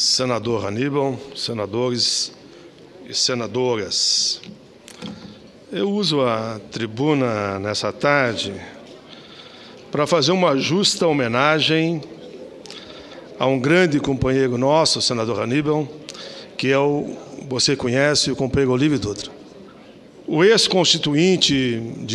Senador Aníbal, senadores e senadoras, eu uso a tribuna nessa tarde para fazer uma justa homenagem a um grande companheiro nosso, o senador Aníbal, que é você conhece, o companheiro Olívio Dutra. O ex-constituinte de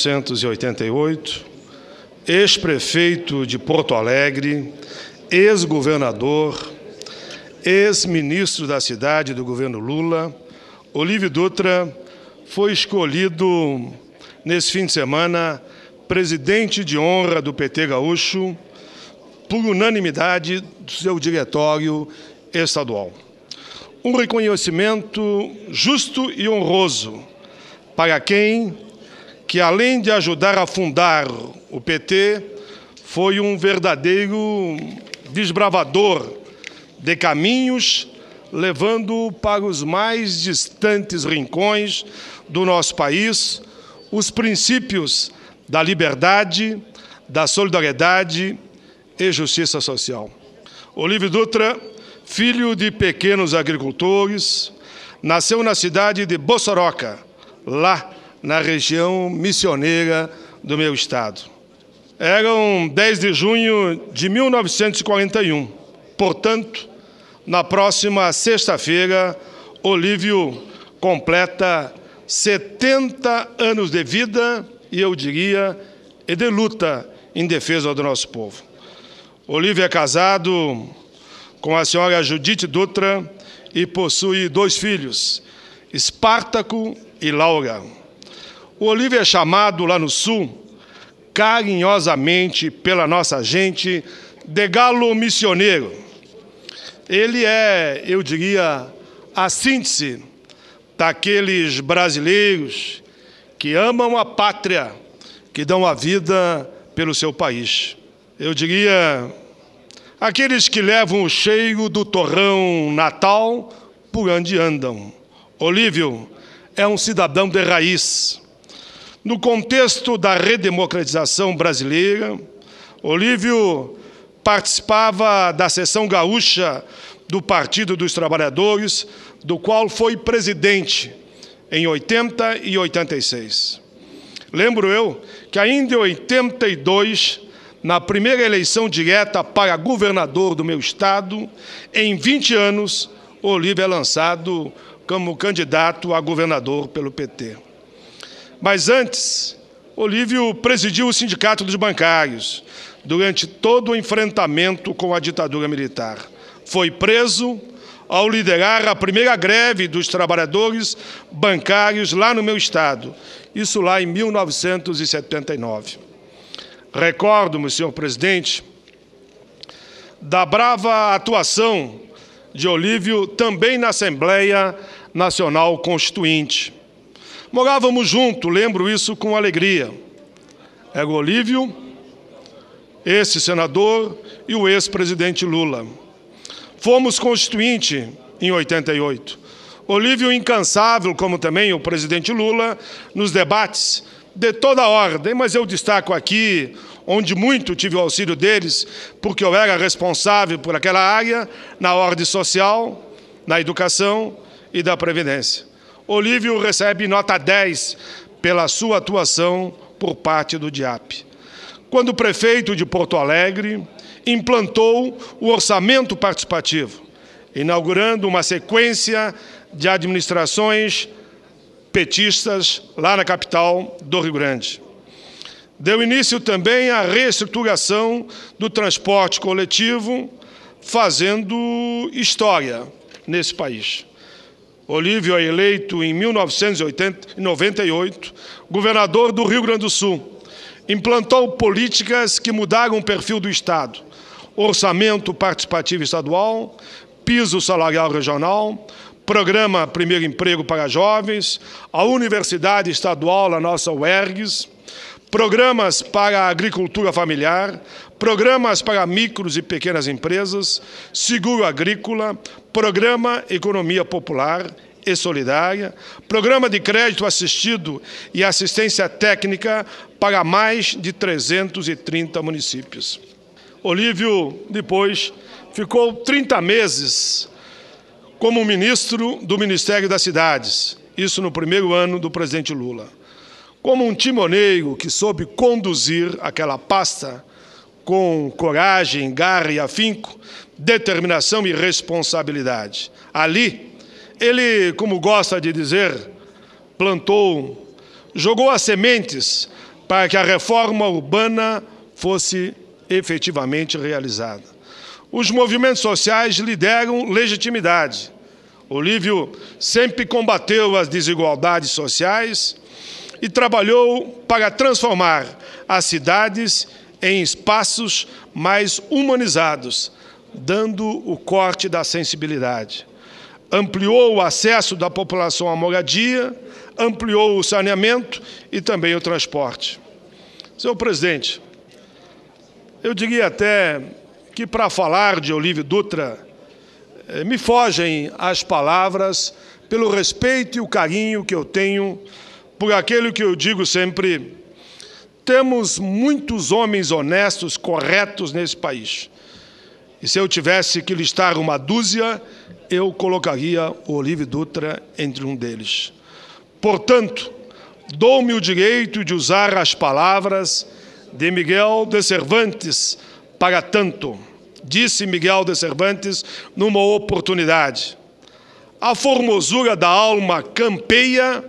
1988, ex-prefeito de Porto Alegre, ex-governador, ex-ministro da cidade do governo Lula, Olívio Dutra foi escolhido, nesse fim de semana, presidente de honra do PT gaúcho, por unanimidade do seu diretório estadual. Um reconhecimento justo e honroso para quem, que além de ajudar a fundar o PT, foi um verdadeiro desbravador de caminhos, levando para os mais distantes rincões do nosso país os princípios da liberdade, da solidariedade e justiça social. Olívio Dutra, filho de pequenos agricultores, nasceu na cidade de Bossoroca, lá na região missioneira do meu estado. Eram 10 de junho de 1941, portanto, na próxima sexta-feira, Olívio completa 70 anos de vida e, eu diria, e de luta em defesa do nosso povo. Olívio é casado com a senhora Judite Dutra e possui 2 filhos, Espartaco e Laura. O Olívio é chamado lá no Sul, carinhosamente pela nossa gente, de galo missioneiro. Ele é, eu diria, a síntese daqueles brasileiros que amam a pátria, que dão a vida pelo seu país. Eu diria, aqueles que levam o cheiro do torrão natal por onde andam. Olívio é um cidadão de raiz. No contexto da redemocratização brasileira, Olívio participava da seção gaúcha do Partido dos Trabalhadores, do qual foi presidente em 80 e 86. Lembro eu que ainda em 82, na primeira eleição direta para governador do meu estado, em 20 anos, Olívio é lançado como candidato a governador pelo PT. Mas antes, Olívio presidiu o Sindicato dos Bancários durante todo o enfrentamento com a ditadura militar. Foi preso ao liderar a primeira greve dos trabalhadores bancários lá no meu estado, isso lá em 1979. Recordo-me, senhor presidente, da brava atuação de Olívio também na Assembleia Nacional Constituinte. Morávamos juntos, lembro isso com alegria. Era o Olívio, esse senador e o ex-presidente Lula. Fomos constituinte em 88. Olívio incansável, como também o presidente Lula, nos debates de toda a ordem, mas eu destaco aqui, onde muito tive o auxílio deles, porque eu era responsável por aquela área, na ordem social, na educação e da previdência. Olívio recebe nota 10 pela sua atuação por parte do DIAP. Quando prefeito de Porto Alegre, implantou o orçamento participativo, inaugurando uma sequência de administrações petistas lá na capital do Rio Grande. Deu início também à reestruturação do transporte coletivo, fazendo história nesse país. Olívio é eleito em 1998 governador do Rio Grande do Sul. Implantou políticas que mudaram o perfil do Estado. Orçamento participativo estadual, piso salarial regional, programa Primeiro Emprego para Jovens, a Universidade Estadual, a nossa UERGS, programas para a agricultura familiar, programas para micros e pequenas empresas, seguro agrícola, programa Economia Popular e Solidária, programa de crédito assistido e assistência técnica para mais de 330 municípios. Olívio, depois, ficou 30 meses como ministro do Ministério das Cidades, isso no primeiro ano do presidente Lula. Como um timoneiro que soube conduzir aquela pasta com coragem, garra e afinco, determinação e responsabilidade. Ali, ele, como gosta de dizer, plantou, jogou as sementes para que a reforma urbana fosse efetivamente realizada. Os movimentos sociais lhe deram legitimidade. Olívio sempre combateu as desigualdades sociais e trabalhou para transformar as cidades em espaços mais humanizados, dando o corte da sensibilidade. Ampliou o acesso da população à moradia, ampliou o saneamento e também o transporte. Senhor presidente, eu diria até que, para falar de Olívio Dutra, me fogem as palavras pelo respeito e o carinho que eu tenho por aquele que eu digo sempre: temos muitos homens honestos, corretos nesse país. E se eu tivesse que listar uma dúzia, eu colocaria o Olívio Dutra entre um deles. Portanto, dou-me o direito de usar as palavras de Miguel de Cervantes para tanto. Disse Miguel de Cervantes numa oportunidade: a formosura da alma campeia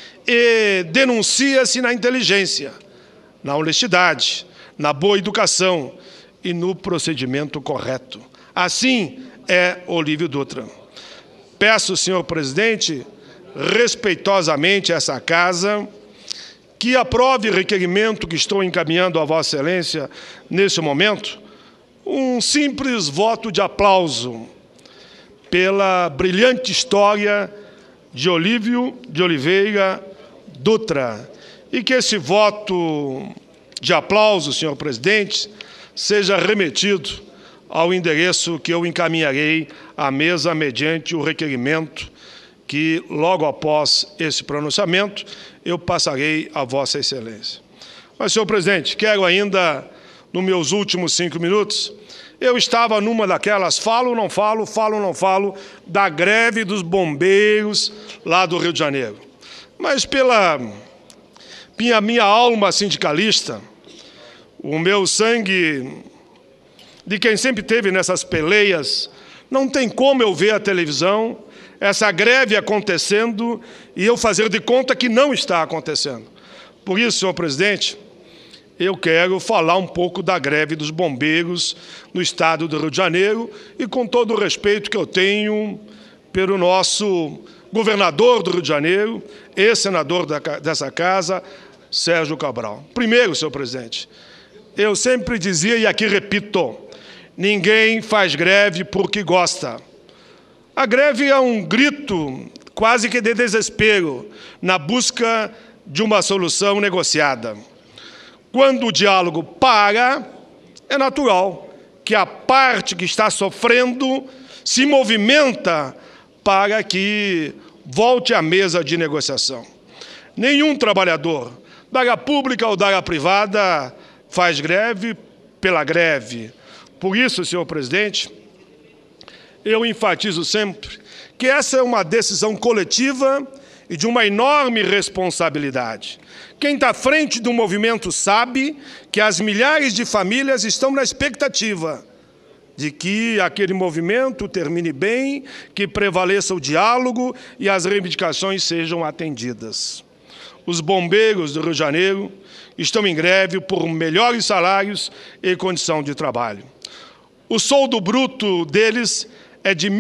e denuncia-se na inteligência, na honestidade, na boa educação e no procedimento correto. Assim é Olívio Dutra. Peço, senhor presidente, respeitosamente a essa casa, que aprove o requerimento que estou encaminhando a Vossa Excelência nesse momento, um simples voto de aplauso pela brilhante história de Olívio de Oliveira Dutra, e que esse voto de aplauso, senhor presidente, seja remetido ao endereço que eu encaminharei à mesa mediante o requerimento que, logo após esse pronunciamento, eu passarei a Vossa Excelência. Mas, senhor presidente, quero ainda, nos meus últimos 5 minutos, eu estava numa daquelas falo, não falo, da greve dos bombeiros lá do Rio de Janeiro. Mas pela minha alma sindicalista, o meu sangue de quem sempre teve nessas peleias, não tem como eu ver a televisão, essa greve acontecendo e eu fazer de conta que não está acontecendo. Por isso, senhor presidente, eu quero falar um pouco da greve dos bombeiros no estado do Rio de Janeiro e com todo o respeito que eu tenho pelo nosso governador do Rio de Janeiro e senador dessa casa, Sérgio Cabral. Primeiro, senhor presidente, eu sempre dizia, e aqui repito, ninguém faz greve porque gosta. A greve é um grito quase que de desespero na busca de uma solução negociada. Quando o diálogo para, é natural que a parte que está sofrendo se movimenta para que volte à mesa de negociação. Nenhum trabalhador, da área pública ou da área privada, faz greve pela greve. Por isso, senhor presidente, eu enfatizo sempre que essa é uma decisão coletiva e de uma enorme responsabilidade. Quem está à frente do movimento sabe que as milhares de famílias estão na expectativa de que aquele movimento termine bem, que prevaleça o diálogo e as reivindicações sejam atendidas. Os bombeiros do Rio de Janeiro estão em greve por melhores salários e condição de trabalho. O soldo bruto deles é de R$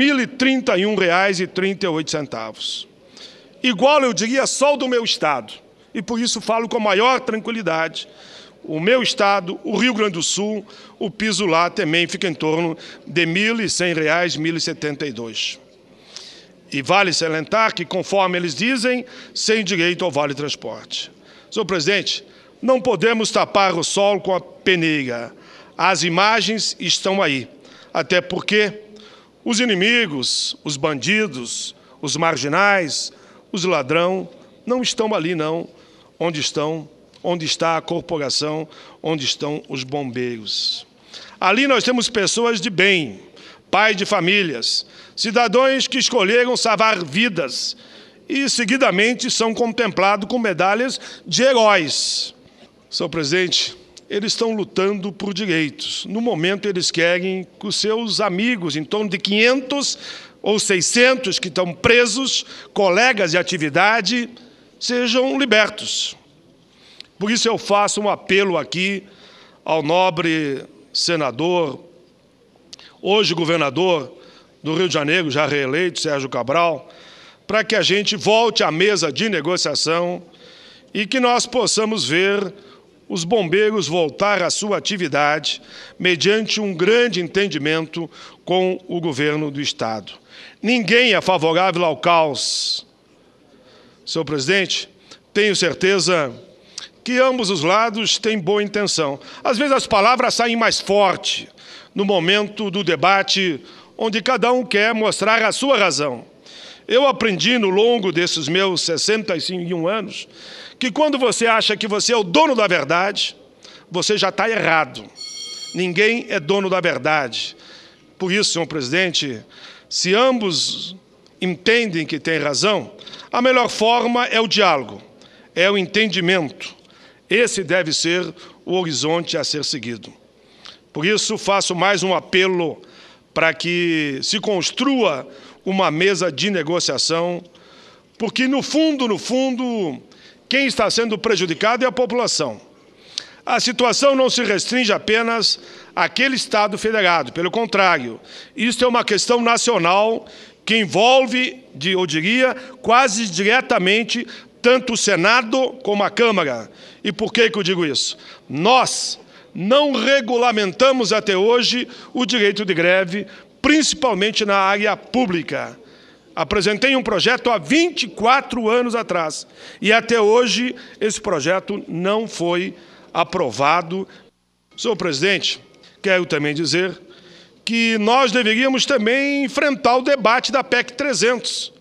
1.031,38. Igual, eu diria, só o do meu estado. E por isso falo com a maior tranquilidade. O meu estado, o Rio Grande do Sul, o piso lá também fica em torno de R$ 1.100, R$ 1.072. E vale salientar que, conforme eles dizem, sem direito ao vale-transporte. Senhor presidente, não podemos tapar o sol com a peneira. As imagens estão aí. Até porque os inimigos, os bandidos, os marginais, os ladrões, não estão ali, não. Onde estão? Onde está a corporação? Onde estão os bombeiros? Ali nós temos pessoas de bem, pai de famílias, cidadãos que escolheram salvar vidas e, seguidamente, são contemplados com medalhas de heróis. Senhor presidente, eles estão lutando por direitos. No momento, eles querem que os seus amigos, em torno de 500 ou 600 que estão presos, colegas de atividade, sejam libertos. Por isso eu faço um apelo aqui ao nobre senador, hoje governador do Rio de Janeiro, já reeleito, Sérgio Cabral, para que a gente volte à mesa de negociação e que nós possamos ver os bombeiros voltar à sua atividade mediante um grande entendimento com o governo do Estado. Ninguém é favorável ao caos. Senhor presidente, tenho certeza que ambos os lados têm boa intenção. Às vezes as palavras saem mais forte no momento do debate, onde cada um quer mostrar a sua razão. Eu aprendi, no longo desses meus 61 anos, que quando você acha que você é o dono da verdade, você já está errado. Ninguém é dono da verdade. Por isso, senhor presidente, se ambos entendem que têm razão, a melhor forma é o diálogo, é o entendimento. Esse deve ser o horizonte a ser seguido. Por isso, faço mais um apelo para que se construa uma mesa de negociação, porque, no fundo, quem está sendo prejudicado é a população. A situação não se restringe apenas àquele Estado federado, pelo contrário, isso é uma questão nacional que envolve, eu diria, quase diretamente, tanto o Senado como a Câmara. E por que eu digo isso? Nós não regulamentamos até hoje o direito de greve, principalmente na área pública. Apresentei um projeto há 24 anos atrás e até hoje esse projeto não foi aprovado. Senhor presidente, quero também dizer que nós deveríamos também enfrentar o debate da PEC 300.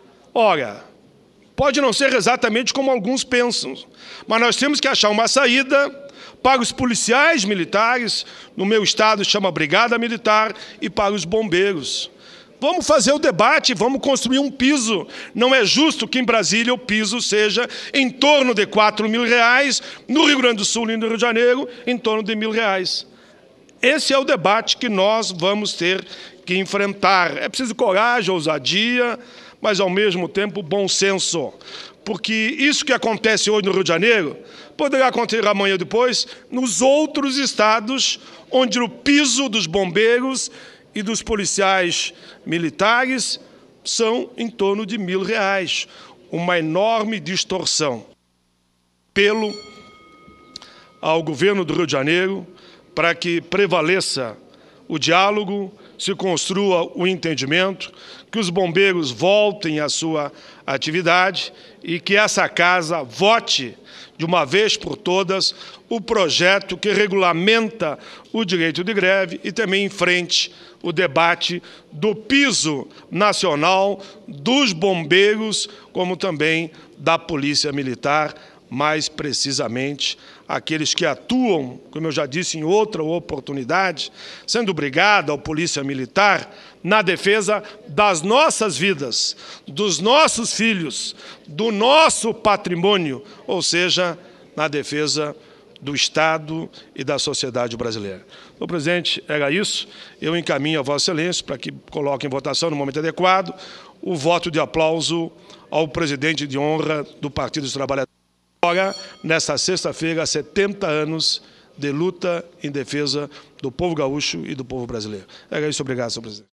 Ora, pode não ser exatamente como alguns pensam, mas nós temos que achar uma saída para os policiais militares, no meu estado chama Brigada Militar, e para os bombeiros. Vamos fazer o debate, vamos construir um piso. Não é justo que em Brasília o piso seja em torno de R$4.000, no Rio Grande do Sul e no Rio de Janeiro, em torno de R$1.000. Esse é o debate que nós vamos ter que enfrentar. É preciso coragem, ousadia, mas, ao mesmo tempo, bom senso. Porque isso que acontece hoje no Rio de Janeiro poderá acontecer amanhã ou depois nos outros estados, onde o piso dos bombeiros e dos policiais militares são em torno de R$1.000. Uma enorme distorção. Apelo ao governo do Rio de Janeiro para que prevaleça o diálogo, se construa o entendimento, que os bombeiros voltem à sua atividade e que essa casa vote, de uma vez por todas, o projeto que regulamenta o direito de greve e também enfrente o debate do piso nacional dos bombeiros, como também da Polícia Militar, mais precisamente aqueles que atuam, como eu já disse em outra oportunidade, sendo brigada ou polícia militar, na defesa das nossas vidas, dos nossos filhos, do nosso patrimônio, ou seja, na defesa do Estado e da sociedade brasileira. Senhor presidente, era isso. Eu encaminho a Vossa Excelência para que coloque em votação, no momento adequado, o voto de aplauso ao presidente de honra do Partido dos Trabalhadores. Agora, nesta sexta-feira, 70 anos de luta em defesa do povo gaúcho e do povo brasileiro. Era isso, obrigado, senhor presidente.